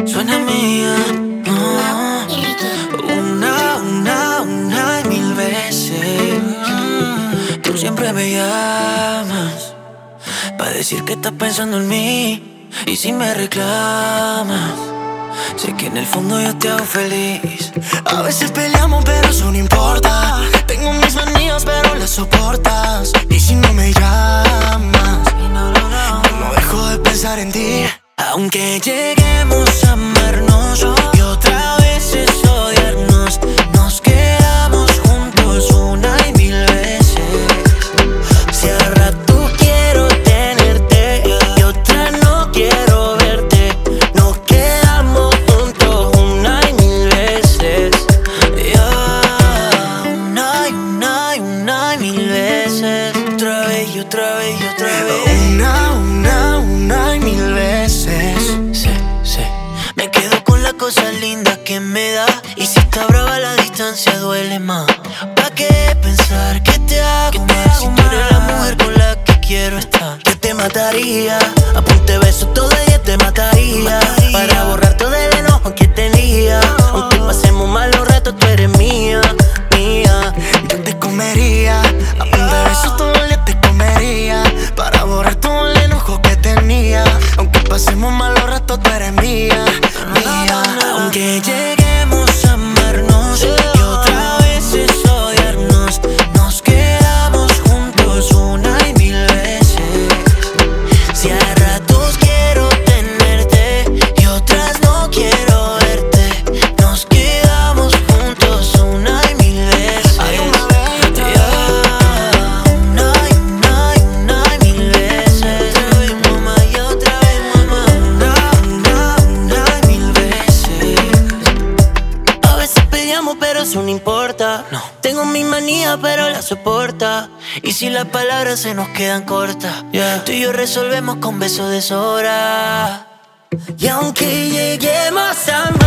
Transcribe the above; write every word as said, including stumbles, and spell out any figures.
Suena mía, oh, una, una, una y mil veces. Tú siempre me llamas pa' decir que estás pensando en mí. Y si me reclamas, sé que en el fondo yo te hago feliz. A veces peleamos pero eso no importa. Tengo mis manías pero las soportas. Y si no me llamas, no, no, no, no dejo de pensar en ti. Aunque lleguemos a amarnos y otra vez es odiarnos, nos quedamos juntos una y mil veces. Si a rato quiero tenerte y otra no quiero verte, nos quedamos juntos una y mil veces. Yeah. Una y una y una y mil veces. Otra vez y otra vez y otra vez. Una, una, una y mil veces. Sí, sí. Me quedo con las cosas lindas que me da. Y si está brava la distancia duele más. ¿Pa' qué pensar que te hago más? Si tú eres la mujer con la que quiero estar. Que te mataría, apunte beso todo ella te mataría, mataría. Para borrar todo el enojo que tenía. Aunque pasemos mal los ratos tú eres mía, mía. Yo te comería, apunte beso todo el día te comería. Para borrar todo el enojo que tenía. Aunque pasemos mal los ratos tú eres mía, mía. Aunque lleguemos a amarnos y otra vez es odiarnos, nos quedamos juntos una y mil veces. Si a ratos quiero tenerte y otras no quiero verte, nos quedamos juntos una y mil veces. Hay una vez, yeah. Una y una y una y mil veces. Otra vez mamá y otra vez mamá. Una, una, una y mil veces. A veces peleamos pero eso no importa, no. Tengo mi manía pero la soporta. Y si las palabras se nos quedan cortas, yeah, tú y yo resolvemos con besos de sobra. Y aunque lleguemos a